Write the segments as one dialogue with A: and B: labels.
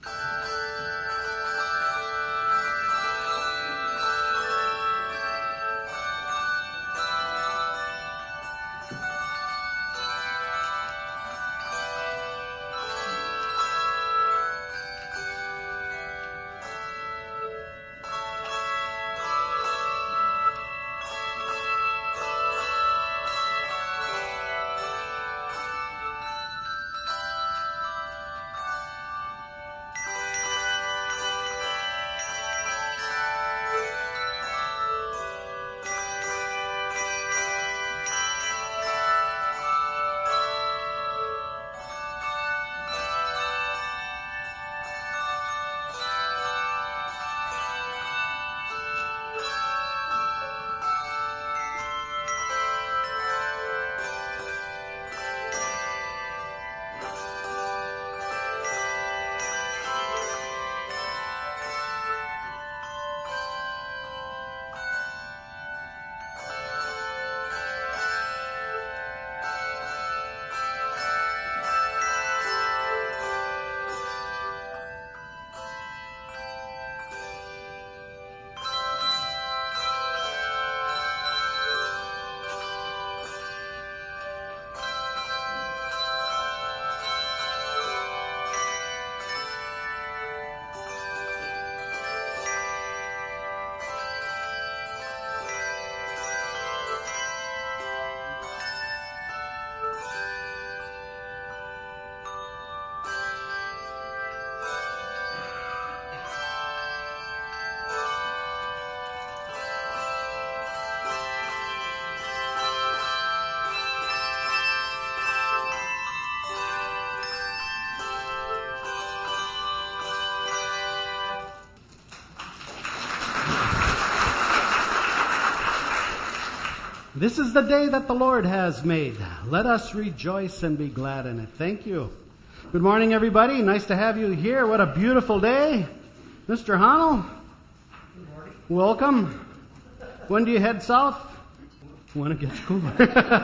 A: This is the day that the Lord has made. Let us rejoice and be glad in it. Thank you. Good morning, everybody. Nice to have you here. What a beautiful day. Mr. Honnell, good morning. Welcome. When do you head south? When it gets cooler.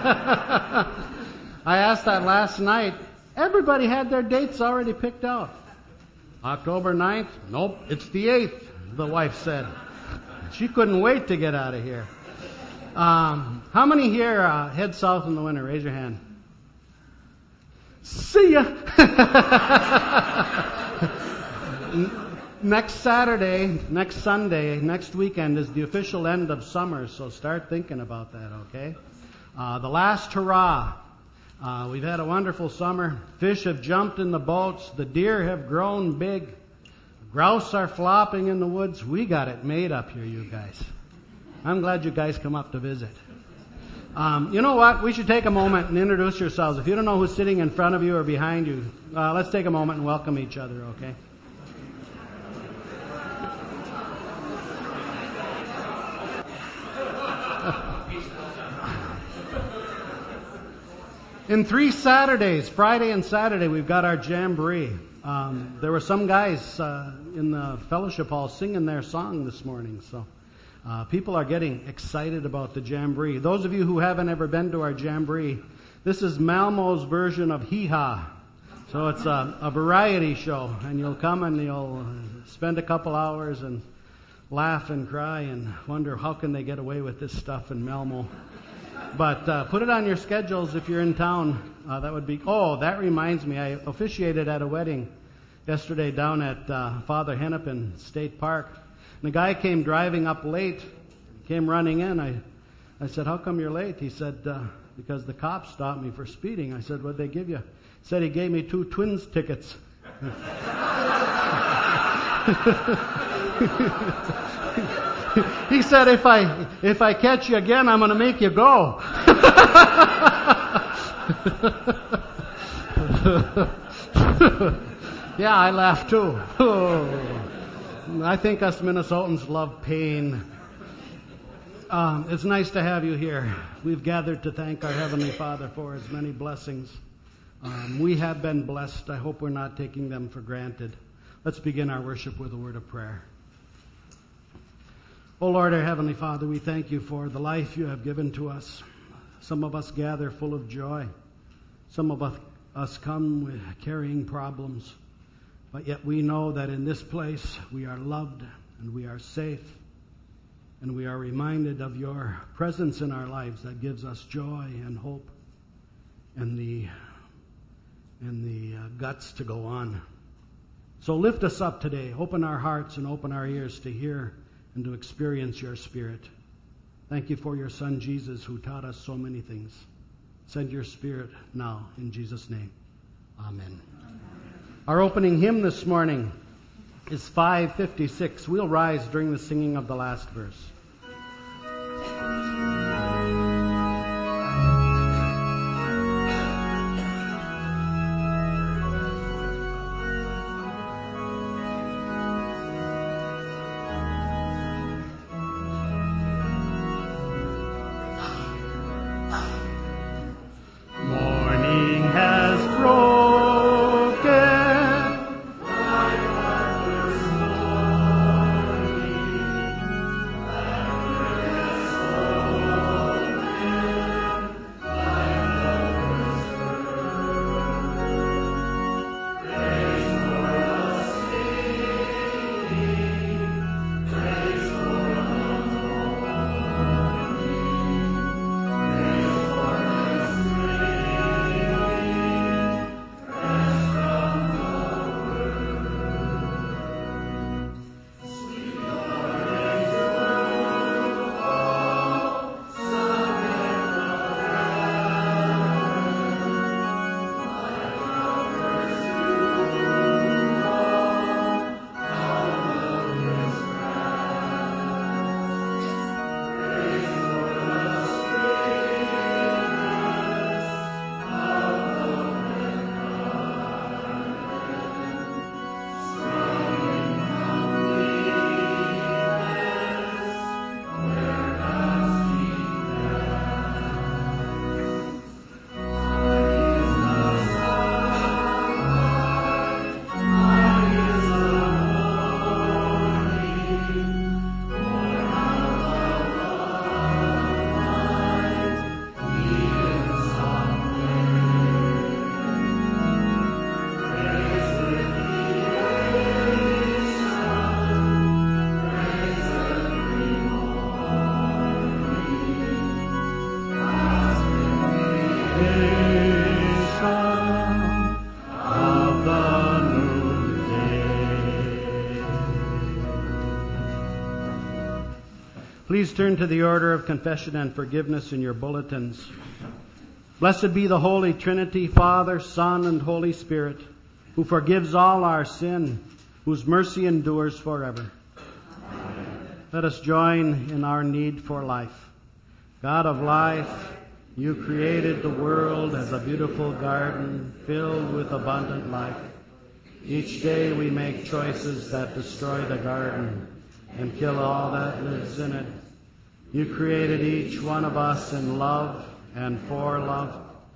A: I asked that last night. Everybody had their dates already picked out. October 9th? Nope, it's the 8th, the wife said. She couldn't wait to get out of here. How many here head south in the winter? Raise your hand. See ya! Next Saturday, next Sunday, next weekend is the official end of summer, so start thinking about that, okay? The last hurrah. We've had a wonderful summer. Fish have jumped in the boats. The deer have grown big. Grouse are flopping in the woods. We got it made up here, you guys. I'm glad you guys come up to visit. You know what? We should take a moment and introduce yourselves. If you don't know who's sitting in front of you or behind you, let's take a moment and welcome each other, okay? In 3 Saturdays, Friday and Saturday, we've got our jamboree. There were some guys in the fellowship hall singing their song this morning, so people are getting excited about the jamboree. Those of you who haven't ever been to our jamboree, this is Malmo's version of Hee Haw. So it's a variety show, and you'll come and you'll spend a couple hours and laugh and cry and wonder how can they get away with this stuff in Malmo. But put it on your schedules if you're in town. That would be... Oh, that reminds me, I officiated at a wedding yesterday down at Father Hennepin State Park. And the guy came driving up late, came running in. I said, how come you're late? He said, because the cops stopped me for speeding. I said, what'd they give you? He said he gave me 2 Twins tickets. He said, if I catch you again, I'm going to make you go. Yeah, I laughed too. I think us Minnesotans love pain. It's nice to have you here. We've gathered to thank our Heavenly Father for His many blessings. We have been blessed. I hope we're not taking them for granted. Let's begin our worship with a word of prayer. Oh Lord, our Heavenly Father, we thank you for the life you have given to us. Some of us gather full of joy. Some of us come with carrying problems. But yet we know that in this place we are loved and we are safe, and we are reminded of your presence in our lives that gives us joy and hope and the guts to go on. So lift us up today. Open our hearts and open our ears to hear and to experience your Spirit. Thank you for your Son Jesus, who taught us so many things. Send your Spirit now in Jesus' name. Amen. Our opening hymn this morning is 556. We'll rise during the singing of the last verse. Please turn to the order of confession and forgiveness in your bulletins. Blessed be the Holy Trinity, Father, Son, and Holy Spirit, who forgives all our sin, whose mercy endures forever. Amen. Let us join in our need for life. God of life, you created the world as a beautiful garden filled with abundant life. Each day we make choices that destroy the garden and kill all that lives in it. You created each one of us in love and for love.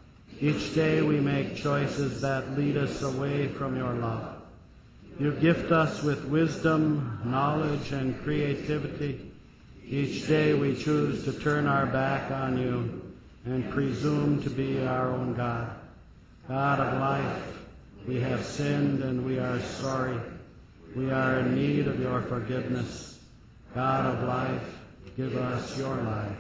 A: Each day we make choices that lead us away from your love. You gift us with wisdom, knowledge, and creativity. Each day we choose to turn our back on you and presume to be our own God. God of life, we have sinned and we are sorry. We are in need of your forgiveness. God of life, give us your life.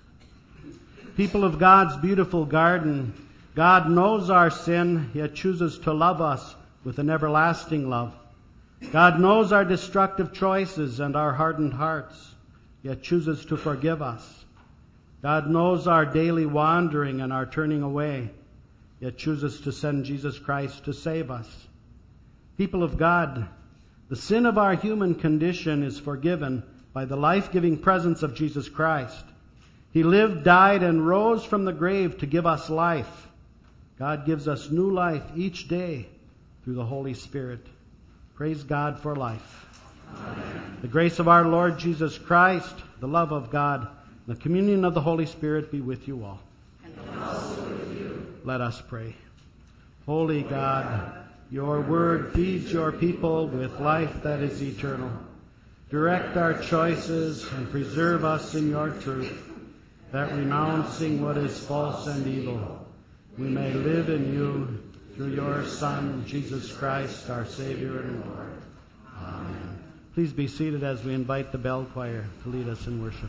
A: People of God's beautiful garden, God knows our sin, yet chooses to love us with an everlasting love. God knows our destructive choices and our hardened hearts, yet chooses to forgive us. God knows our daily wandering and our turning away, yet chooses to send Jesus Christ to save us. People of God, the sin of our human condition is forgiven by the life-giving presence of Jesus Christ. He lived, died, and rose from the grave to give us life. God gives us new life each day through the Holy Spirit. Praise God for life. Amen. The grace of our Lord Jesus Christ, the love of God, the communion of the Holy Spirit be with you all.
B: And also with you.
A: Let us pray. Holy God, your word feeds your people with life that is eternal. Direct our choices and preserve us in your truth, that renouncing what is false and evil, we may live in you, through your Son, Jesus Christ, our Savior and Lord. Amen. Please be seated as we invite the bell choir to lead us in worship.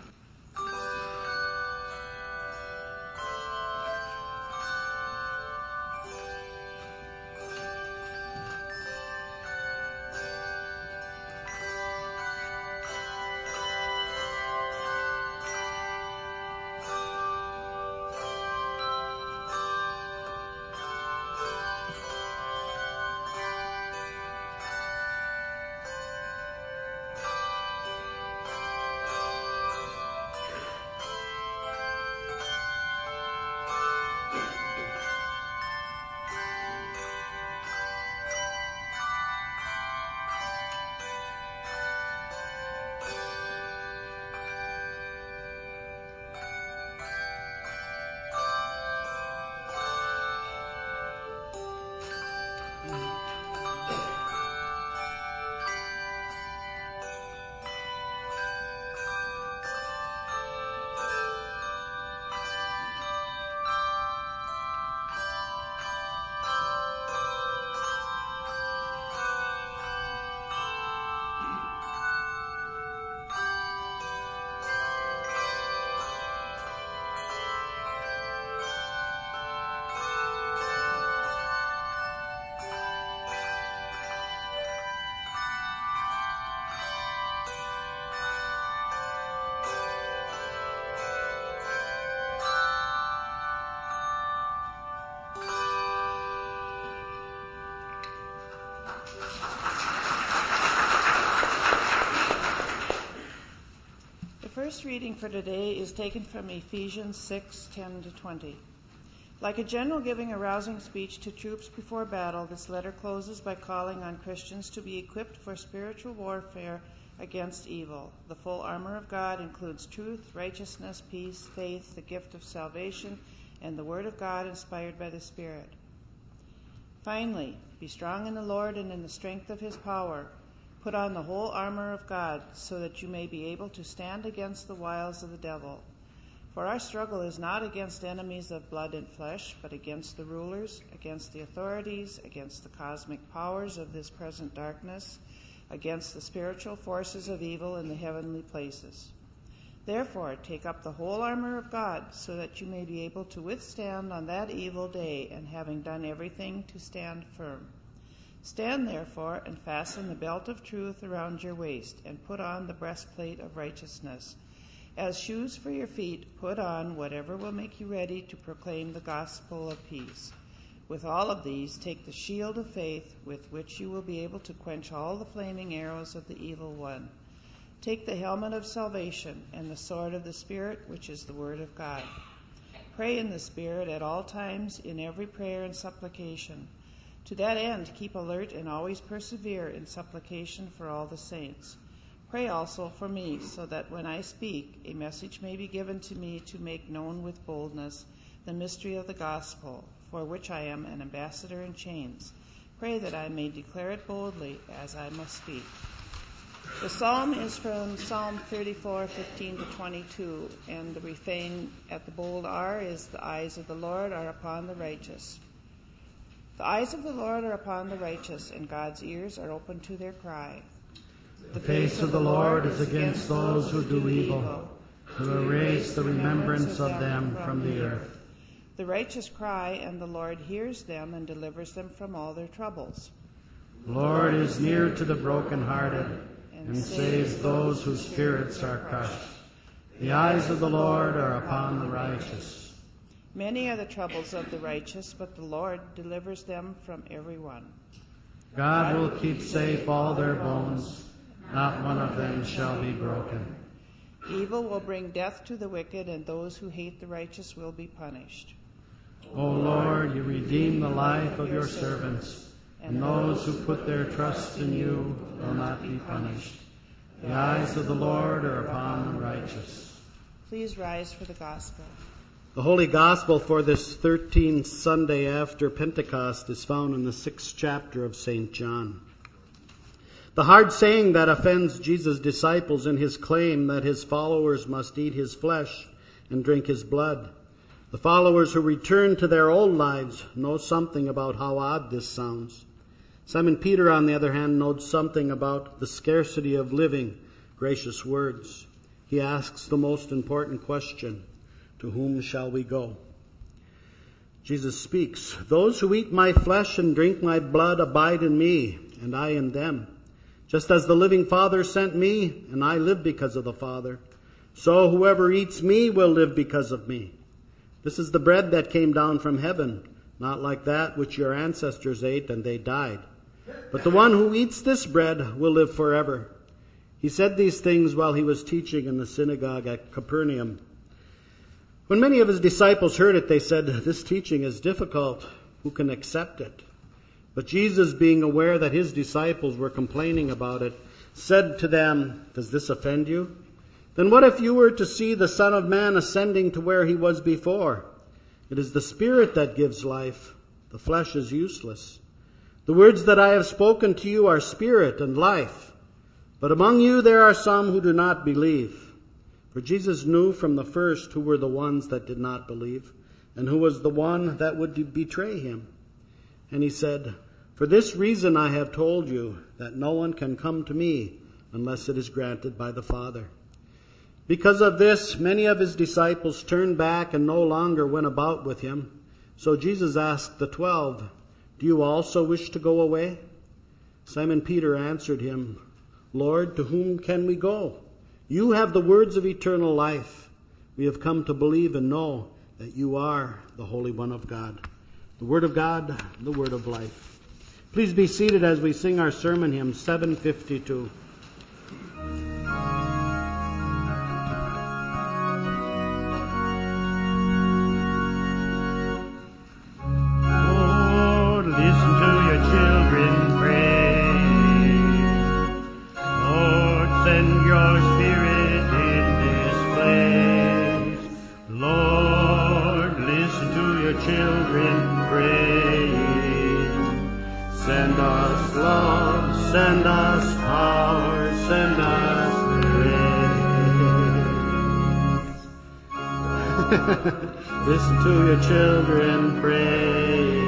C: The first reading for today is taken from Ephesians 6:10-20. Like a general giving a rousing speech to troops before battle, this letter closes by calling on Christians to be equipped for spiritual warfare against evil. The full armor of God includes truth, righteousness, peace, faith, the gift of salvation, and the word of God inspired by the Spirit. Finally, be strong in the Lord and in the strength of his power. Put on the whole armor of God, so that you may be able to stand against the wiles of the devil. For our struggle is not against enemies of blood and flesh, but against the rulers, against the authorities, against the cosmic powers of this present darkness, against the spiritual forces of evil in the heavenly places. Therefore, take up the whole armor of God, so that you may be able to withstand on that evil day, and having done everything, to stand firm. Stand therefore, and fasten the belt of truth around your waist, and put on the breastplate of righteousness. As shoes for your feet, put on whatever will make you ready to proclaim the gospel of peace. With all of these, take the shield of faith, with which you will be able to quench all the flaming arrows of the evil one. Take the helmet of salvation and the sword of the Spirit, which is the word of God. Pray in the Spirit at all times, in every prayer and supplication. To that end, keep alert and always persevere in supplication for all the saints. Pray also for me, so that when I speak, a message may be given to me to make known with boldness the mystery of the gospel, for which I am an ambassador in chains. Pray that I may declare it boldly as I must speak. The psalm is from Psalm 34:15-22, and the refrain at the bold R is, "The eyes of the Lord are upon the righteous." The eyes of the Lord are upon the righteous, and God's ears are open to their cry.
A: The face of the Lord is against those who do evil, to erase the remembrance of them from the earth.
C: The righteous cry, and the Lord hears them and delivers them from all their troubles.
A: The Lord is near to the brokenhearted and saves those whose spirits are crushed. The eyes of the Lord are upon the righteous.
C: Many are the troubles of the righteous, but the Lord delivers them from every one.
A: God will keep safe all their bones. Not one of them shall be broken.
C: Evil will bring death to the wicked, and those who hate the righteous will be punished.
A: O Lord, you redeem the life of your servants, and those who put their trust in you will not be punished. The eyes of the Lord are upon the righteous.
C: Please rise for the gospel.
A: The Holy Gospel for this 13th Sunday after Pentecost is found in the 6th chapter of St. John. The hard saying that offends Jesus' disciples in his claim that his followers must eat his flesh and drink his blood. The The followers who return to their old lives know something about how odd this sounds. Simon Peter, on the other hand, knows something about the scarcity of living gracious words. He asks the most important question: to whom shall we go? Jesus speaks, "Those who eat my flesh and drink my blood abide in me, and I in them. Just as the living Father sent me, and I live because of the Father, so whoever eats me will live because of me. This is the bread that came down from heaven, not like that which your ancestors ate and they died. But the one who eats this bread will live forever." He said these things while he was teaching in the synagogue at Capernaum. When many of his disciples heard it, they said, "This teaching is difficult. Who can accept it?" But Jesus, being aware that his disciples were complaining about it, said to them, "Does this offend you? Then what if you were to see the Son of Man ascending to where he was before? It is the Spirit that gives life. The flesh is useless. The words that I have spoken to you are spirit and life. But among you there are some who do not believe." For Jesus knew from the first who were the ones that did not believe, and who was the one that would betray him. And he said, "For this reason I have told you, that no one can come to me unless it is granted by the Father." Because of this, many of his disciples turned back and no longer went about with him. So Jesus asked the 12, "Do you also wish to go away?" Simon Peter answered him, "Lord, to whom can we go? You have the words of eternal life. We have come to believe and know that you are the Holy One of God." The Word of God, the Word of life. Please be seated as we sing our sermon hymn, 752.
B: Lord, listen to your children pray. Lord, send your Spirit in this place. Lord, listen to your children pray. Send us love, send us power, send us grace. Listen to your children pray.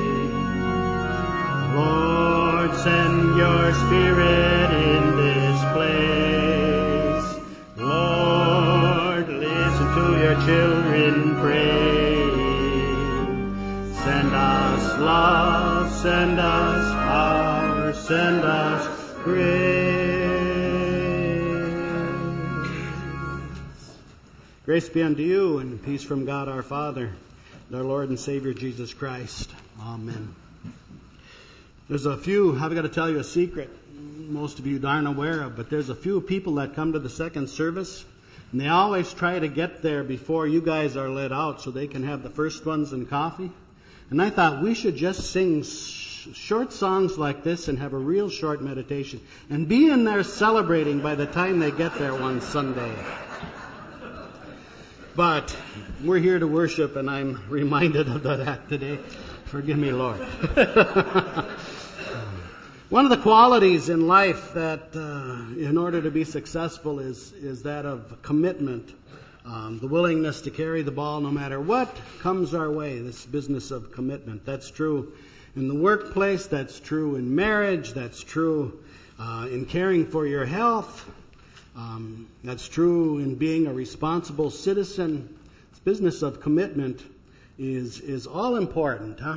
B: Lord, send your Spirit in this place. Lord, listen to your children pray. Send us love, send us power, send us grace.
A: Grace be unto you and peace from God our Father and our Lord and Savior Jesus Christ. Amen. There's a few, I've got to tell you a secret most of you aren't aware of, but there's a few people that come to the second service, and they always try to get there before you guys are let out so they can have the first ones and coffee. And I thought we should just sing short songs like this and have a real short meditation and be in there celebrating by the time they get there one Sunday. But we're here to worship, and I'm reminded of that today. Forgive me, Lord. One of the qualities in life that, in order to be successful, is that of commitment. The willingness to carry the ball no matter what comes our way, this business of commitment. That's true in the workplace, that's true in marriage, that's true in caring for your health, that's true in being a responsible citizen. This business of commitment is all important, huh?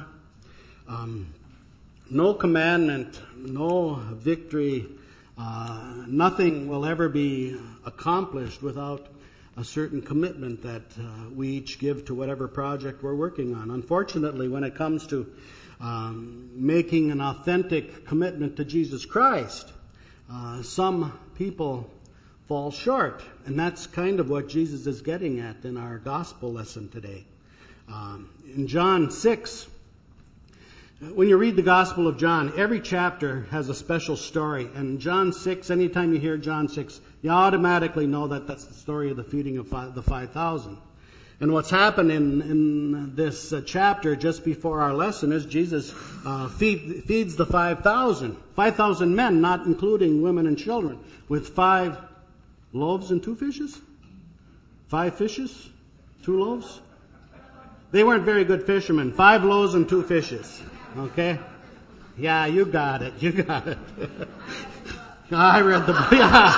A: No commandment, no victory, nothing will ever be accomplished without a certain commitment that we each give to whatever project we're working on. Unfortunately, when it comes to making an authentic commitment to Jesus Christ, some people fall short. And that's kind of what Jesus is getting at in our gospel lesson today. In John 6, when you read the Gospel of John, every chapter has a special story. And John 6, anytime you hear John 6, you automatically know that that's the story of the feeding of the 5,000. And what's happened in this chapter just before our lesson is Jesus feeds the 5,000. 5,000 men, not including women and children, with 5 loaves and 2 fishes? 5 fishes? 2 loaves? They weren't very good fishermen. 5 loaves and 2 fishes. Okay? Yeah, you got it. You got it. I read the book.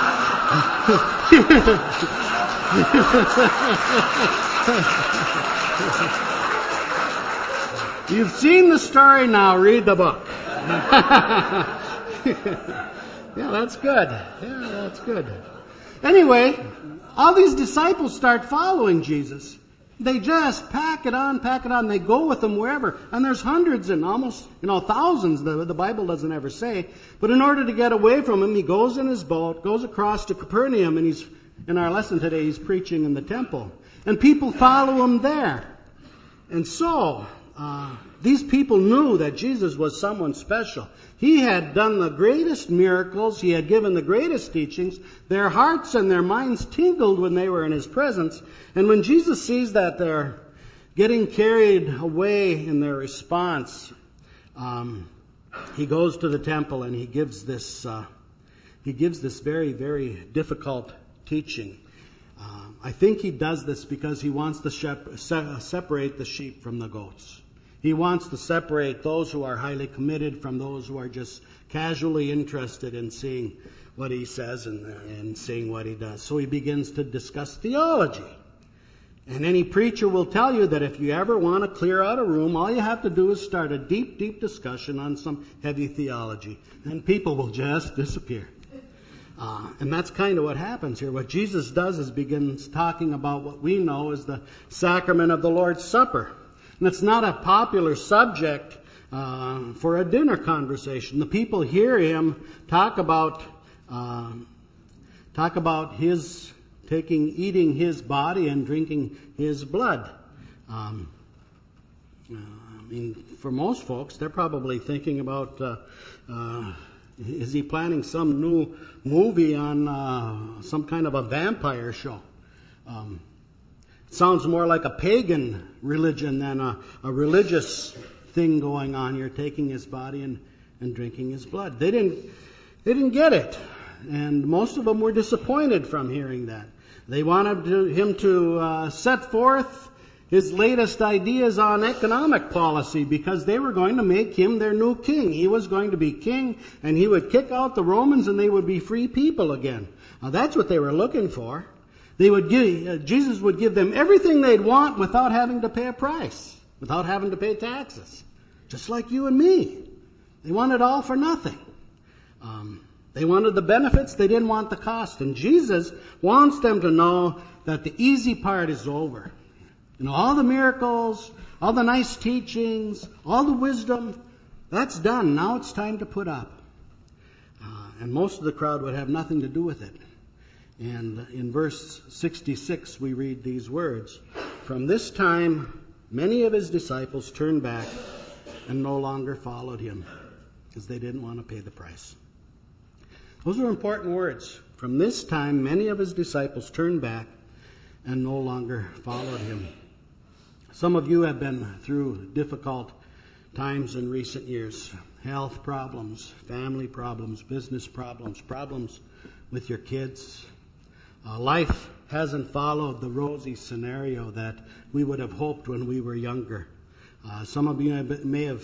A: You've seen the story, now read the book. Yeah, that's good. Yeah, that's good. Anyway, all these disciples start following Jesus. They just pack it on. They go with him wherever. And there's hundreds and almost, thousands, the Bible doesn't ever say. But in order to get away from him, he goes in his boat, goes across to Capernaum, and in our lesson today, he's preaching in the temple. And people follow him there. And so, these people knew that Jesus was someone special. He had done the greatest miracles. He had given the greatest teachings. Their hearts and their minds tingled when they were in his presence. And when Jesus sees that they're getting carried away in their response, he goes to the temple and he gives this very, very difficult teaching. I think he does this because he wants to separate the sheep from the goats. He wants to separate those who are highly committed from those who are just casually interested in seeing what he says and seeing what he does. So he begins to discuss theology. And any preacher will tell you that if you ever want to clear out a room, all you have to do is start a deep, deep discussion on some heavy theology. And people will just disappear. And that's kind of what happens here. What Jesus does is begins talking about what we know as the sacrament of the Lord's Supper. And it's not a popular subject for a dinner conversation. The people hear him talk about his eating his body and drinking his blood. For most folks, they're probably thinking about is he planning some new movie on some kind of a vampire show? It sounds more like a pagan religion than a religious thing going on. You're taking his body and drinking his blood. They didn't get it. And most of them were disappointed from hearing that. They wanted him to set forth his latest ideas on economic policy because they were going to make him their new king. He was going to be king and he would kick out the Romans and they would be free people again. Now that's what they were looking for. Jesus would give them everything they'd want without having to pay a price, without having to pay taxes. Just like you and me. They wanted all for nothing. They wanted the benefits, they didn't want the cost. And Jesus wants them to know that the easy part is over. All the miracles, all the nice teachings, all the wisdom, that's done. Now it's time to put up. And most of the crowd would have nothing to do with it. And in verse 66 we read these words. From this time, many of his disciples turned back and no longer followed him because they didn't want to pay the price. Those are important words. From this time, many of his disciples turned back and no longer followed him. Some of you have been through difficult times in recent years. Health problems, family problems, business problems, problems with your kids. Life hasn't followed the rosy scenario that we would have hoped when we were younger. Some of you may have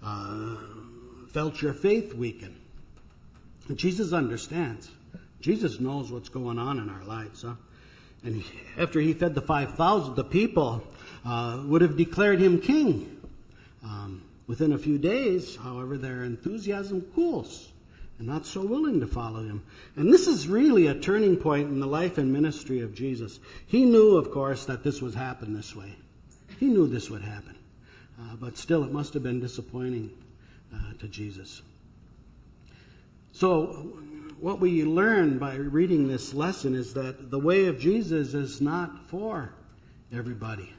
A: felt your faith weaken. And Jesus understands. Jesus knows what's going on in our lives. And after he fed the 5,000, the people would have declared him king. Within a few days, however, their enthusiasm cools. And not so willing to follow him. And this is really a turning point in the life and ministry of Jesus. He knew, of course, that this would happen this way. He knew this would happen. But still, it must have been disappointing to Jesus. So, what we learn by reading this lesson is that the way of Jesus is not for everybody.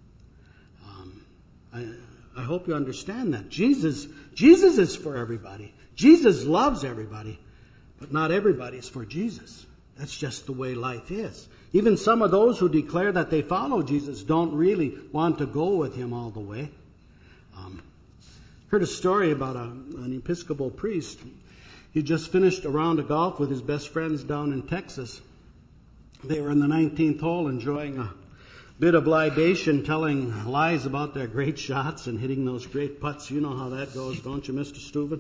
A: I hope you understand that. Jesus is for everybody. Jesus loves everybody, but not everybody is for Jesus. That's just the way life is. Even some of those who declare that they follow Jesus don't really want to go with him all the way. Heard a story about an Episcopal priest. He just finished a round of golf with his best friends down in Texas. They were in the 19th hole enjoying bit of libation, telling lies about their great shots and hitting those great putts. You know how that goes, don't you, Mr. Steuben?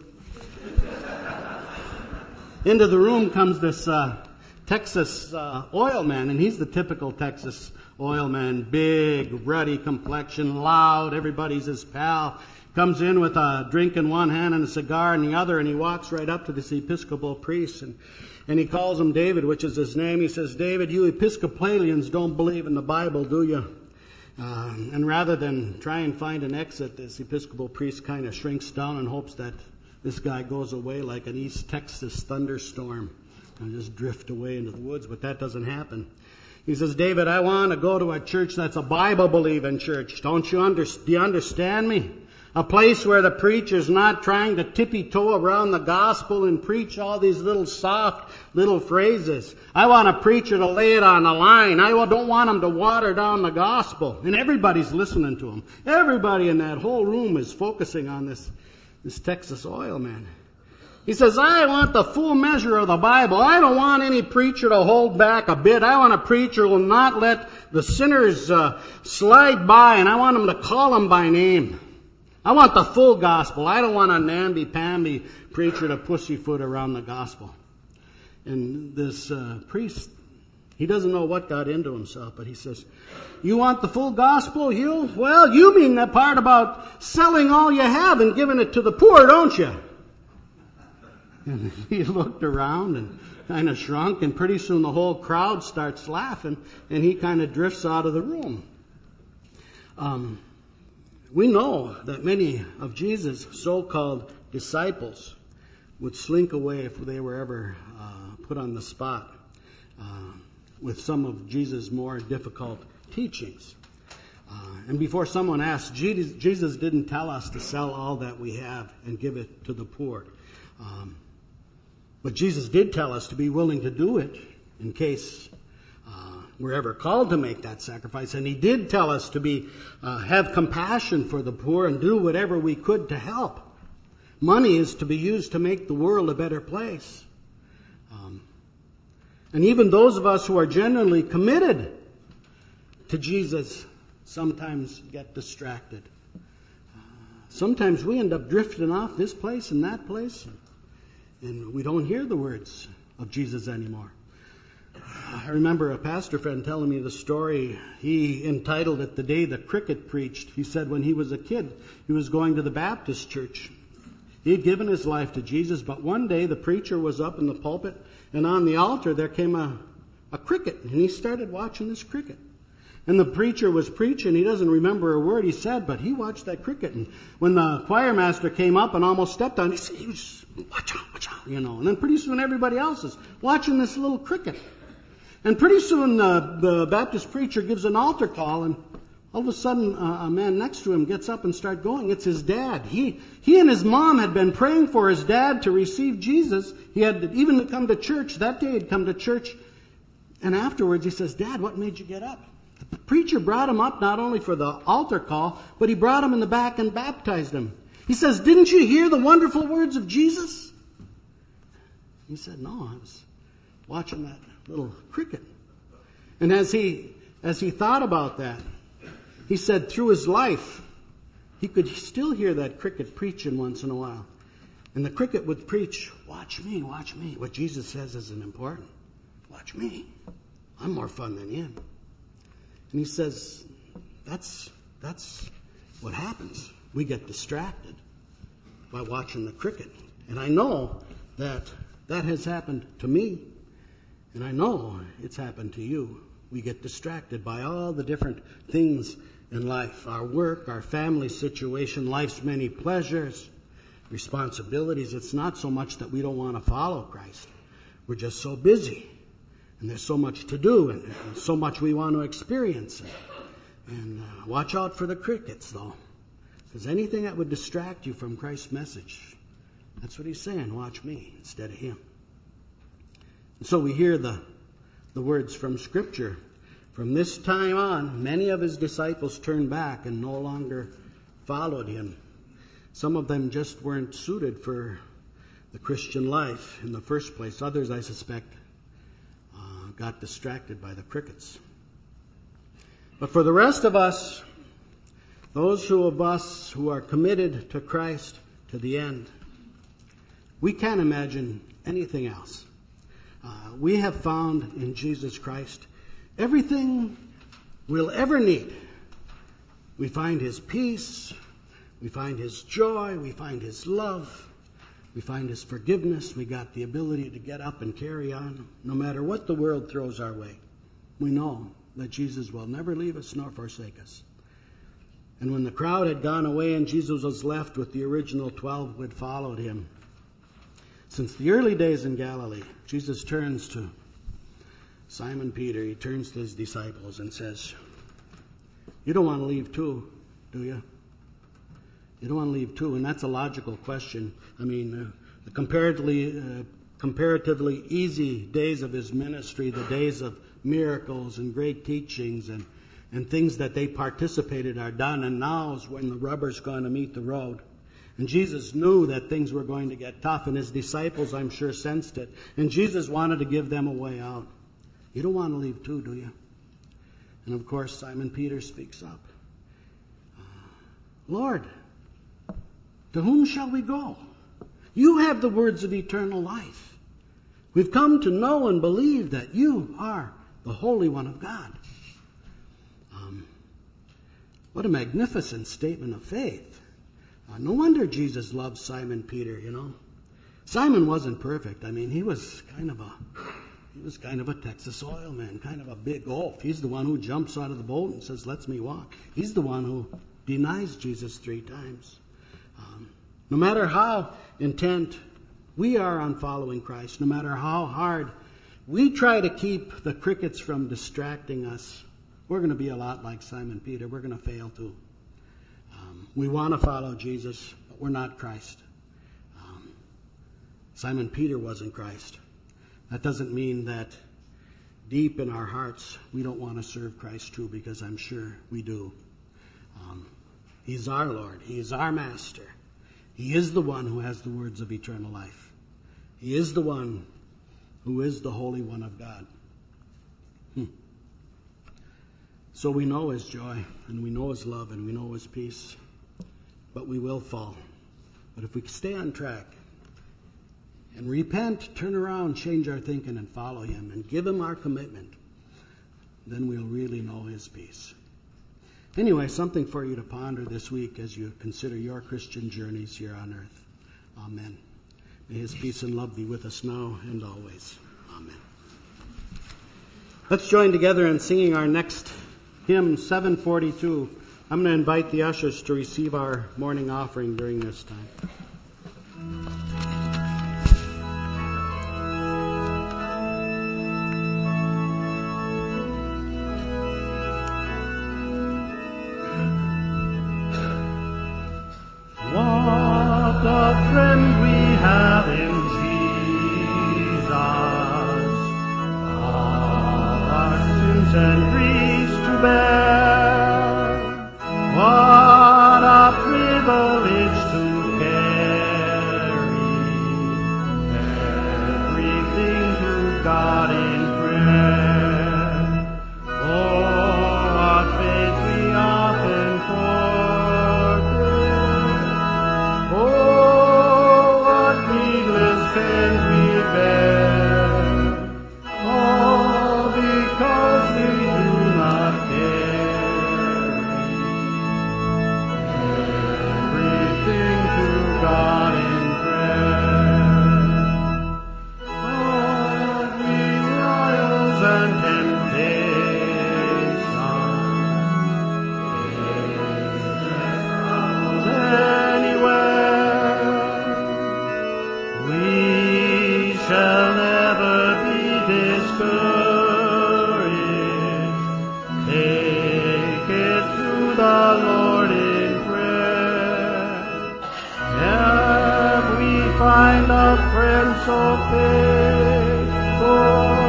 A: Into the room comes this Texas oil man, and he's the typical Texas oil man. Big, ruddy complexion, loud, everybody's his pal. Comes in with a drink in one hand and a cigar in the other, and he walks right up to this Episcopal priest, and he calls him David, which is his name. He says, "David, you Episcopalians don't believe in the Bible, do you?" And rather than try and find an exit, this Episcopal priest kind of shrinks down and hopes that this guy goes away like an East Texas thunderstorm and just drift away into the woods, but that doesn't happen. He says, "David, I want to go to a church that's a Bible-believing church. Do you understand me? A place where the preacher's not trying to tippy-toe around the gospel and preach all these little soft little phrases. I want a preacher to lay it on the line. I don't want him to water down the gospel." And everybody's listening to him. Everybody in that whole room is focusing on this Texas oil man. He says, "I want the full measure of the Bible. I don't want any preacher to hold back a bit. I want a preacher who will not let the sinners slide by, and I want him to call them by name. I want the full gospel. I don't want a namby-pamby preacher to pussyfoot around the gospel." And this priest, he doesn't know what got into himself, but he says, "You want the full gospel, you? Well, you mean that part about selling all you have and giving it to the poor, don't you?" And he looked around and kind of shrunk, and pretty soon the whole crowd starts laughing, and he kind of drifts out of the room. We know that many of Jesus' so-called disciples would slink away if they were ever put on the spot with some of Jesus' more difficult teachings. And before someone asks, Jesus didn't tell us to sell all that we have and give it to the poor. But Jesus did tell us to be willing to do it in case we're ever called to make that sacrifice. And he did tell us to have compassion for the poor and do whatever we could to help. Money is to be used to make the world a better place. And even those of us who are genuinely committed to Jesus sometimes get distracted. Sometimes we end up drifting off this place and that place, and we don't hear the words of Jesus anymore. I remember a pastor friend telling me the story. He entitled it "The Day the Cricket Preached." He said when he was a kid, he was going to the Baptist church. He had given his life to Jesus, but one day the preacher was up in the pulpit, and on the altar there came a cricket, and he started watching this cricket. And the preacher was preaching. He doesn't remember a word he said, but he watched that cricket. And when the choir master came up and almost stepped on it, he was, watch out, And then pretty soon everybody else is watching this little cricket. And pretty soon the Baptist preacher gives an altar call, and all of a sudden a man next to him gets up and starts going. It's his dad. He and his mom had been praying for his dad to receive Jesus. He had even come to church. That day he'd come to church. And afterwards he says, "Dad, what made you get up?" The preacher brought him up not only for the altar call, but he brought him in the back and baptized him. He says, "Didn't you hear the wonderful words of Jesus?" He said, "No, I was watching that little cricket." And as he thought about that, he said through his life, he could still hear that cricket preaching once in a while. And the cricket would preach, watch me. What Jesus says isn't important. Watch me. I'm more fun than him. And he says, that's what happens. We get distracted by watching the cricket. And I know that has happened to me. And I know it's happened to you. We get distracted by all the different things in life. Our work, our family situation, life's many pleasures, responsibilities. It's not so much that we don't want to follow Christ. We're just so busy. And there's so much to do and so much we want to experience. And watch out for the crickets, though. Because anything that would distract you from Christ's message, that's what he's saying, watch me instead of him. And so we hear the words from Scripture. From this time on, many of his disciples turned back and no longer followed him. Some of them just weren't suited for the Christian life in the first place. Others, I suspect, got distracted by the crickets. But for the rest of us, those of us who are committed to Christ to the end, we can't imagine anything else. We have found in Jesus Christ everything we'll ever need. We find His peace, we find His joy, we find His love, we find His forgiveness. We got the ability to get up and carry on no matter what the world throws our way. We know that Jesus will never leave us nor forsake us. And when the crowd had gone away and Jesus was left with the original 12 who had followed Him, since the early days in Galilee, Jesus turns to Simon Peter, He turns to His disciples and says, you don't want to leave too, do you? You don't want to leave too, and that's a logical question. I mean, the comparatively easy days of His ministry, the days of miracles and great teachings and things that they participated are done, and now is when the rubber's going to meet the road. And Jesus knew that things were going to get tough, and His disciples, I'm sure, sensed it. And Jesus wanted to give them a way out. You don't want to leave too, do you? And of course, Simon Peter speaks up. Lord, to whom shall we go? You have the words of eternal life. We've come to know and believe that You are the Holy One of God. What a magnificent statement of faith. No wonder Jesus loved Simon Peter, you know. Simon wasn't perfect. I mean, he was kind of a Texas oil man, kind of a big oaf. He's the one who jumps out of the boat and says, "Let me walk." He's the one who denies Jesus 3 times. No matter how intent we are on following Christ, no matter how hard we try to keep the crickets from distracting us, we're going to be a lot like Simon Peter. We're going to fail too. We want to follow Jesus, but we're not Christ. Simon Peter wasn't Christ. That doesn't mean that deep in our hearts we don't want to serve Christ too, because I'm sure we do. He's our Lord. He is our Master. He is the one who has the words of eternal life. He is the one who is the Holy One of God. So we know His joy, and we know His love, and we know His peace. But we will fall. But if we stay on track and repent, turn around, change our thinking, and follow Him, and give Him our commitment, then we'll really know His peace. Anyway, something for you to ponder this week as you consider your Christian journeys here on earth. Amen. May His peace and love be with us now and always. Amen. Let's join together in singing our next hymn, 742. I'm going to invite the ushers to receive our morning offering during this time.
B: What a friend we have in Jesus, all our sins and griefs to bear. What a privilege to carry everything to God in prayer. Oh, what faith we often forfeit. Oh, what needless pains we bear. All because we do not everything to God in prayer. All trials and temptations, anywhere, we shall never be discouraged. Take it to the Lord in prayer. If we find a friend so faithful,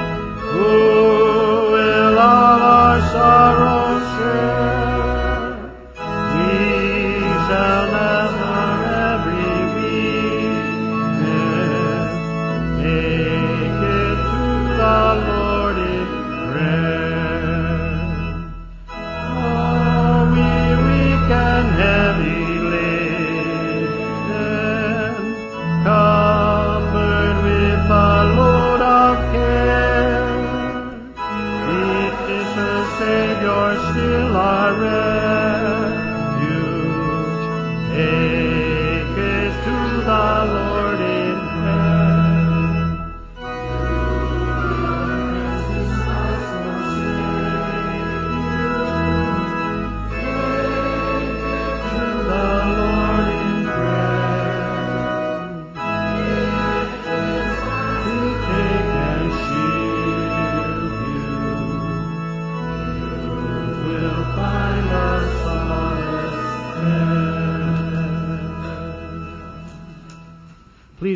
B: who will all our sorrows share, we shall never every weakness take it to the Lord in prayer.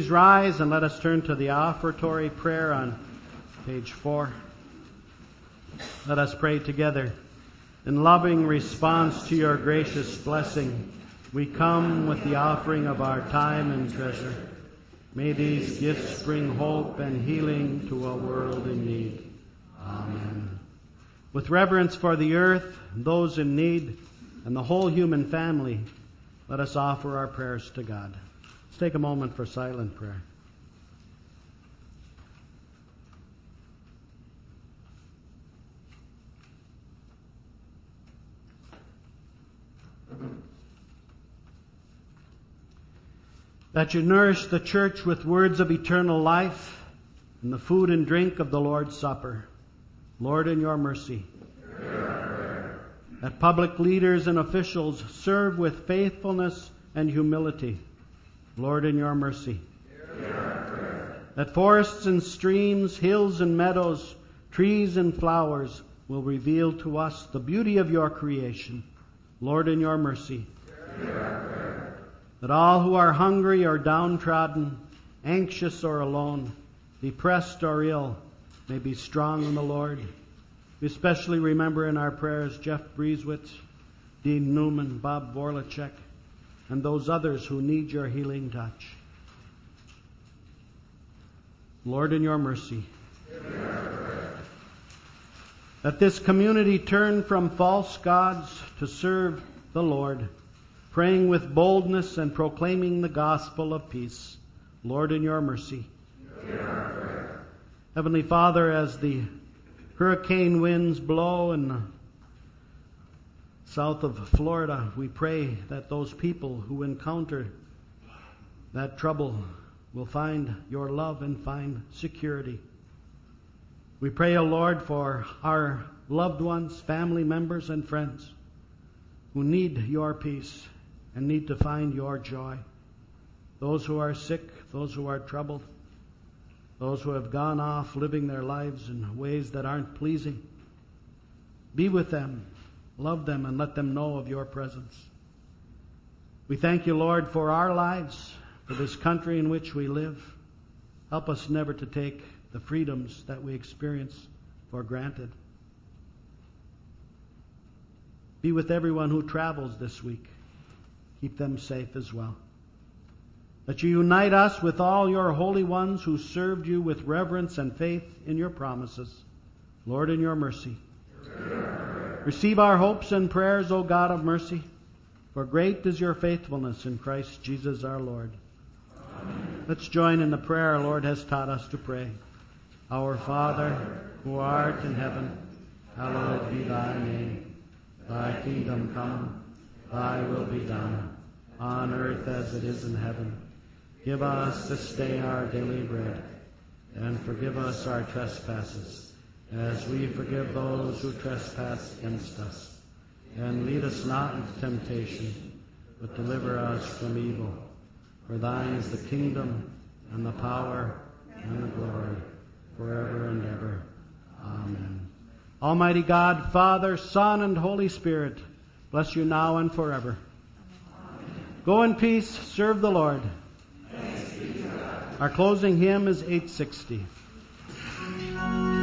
A: Please rise and let us turn to the offertory prayer on page 4. Let us pray together. In loving response to your gracious blessing, we come with the offering of our time and treasure. May these gifts bring hope and healing to a world in need. Amen. With reverence for the earth, those in need, and the whole human family, let us offer our prayers to God. Let's take a moment for silent prayer. That you nourish the church with words of eternal life and the food and drink of the Lord's Supper. Lord, in your mercy. That public leaders and officials serve with faithfulness and humility. Lord, in your mercy. That forests and streams, hills and meadows, trees and flowers will reveal to us the beauty of your creation. Lord, in your mercy. That all who are hungry or downtrodden, anxious or alone, depressed or ill, may be strong in the Lord. We especially remember in our prayers Jeff Breezewitz, Dean Newman, Bob Vorlacek, and those others who need your healing touch. Lord, in your mercy. That this community turn from false gods to serve the Lord, praying with boldness and proclaiming the gospel of peace. Lord, in your mercy. Heavenly Father, as the hurricane winds blow in the south of Florida, we pray that those people who encounter that trouble will find your love and find security. We pray, O Lord, for our loved ones, family members, and friends who need your peace and need to find your joy. Those who are sick, those who are troubled, those who have gone off living their lives in ways that aren't pleasing. Be with them, love them, and let them know of your presence. We thank you, Lord, for our lives, for this country in which we live. Help us never to take the freedoms that we experience for granted. Be with everyone who travels this week. Keep them safe as well. That you unite us with all your holy ones who served you with reverence and faith in your promises. Lord, in your mercy. Receive our hopes and prayers, O God of mercy, for great is your faithfulness in Christ Jesus our Lord. Amen. Let's join in the prayer our Lord has taught us to pray. Our Father, who art in heaven, hallowed be thy name. Thy kingdom come, thy will be done, on earth as it is in heaven. Give us this day our daily bread, and forgive us our trespasses, as we forgive those who trespass against us. And lead us not into temptation, but deliver us from evil. For thine is the kingdom, and the power, and the glory, forever and ever. Amen. Almighty God, Father, Son, and Holy Spirit, bless you now and forever. Amen. Go in peace, serve the Lord. Our closing hymn is 860.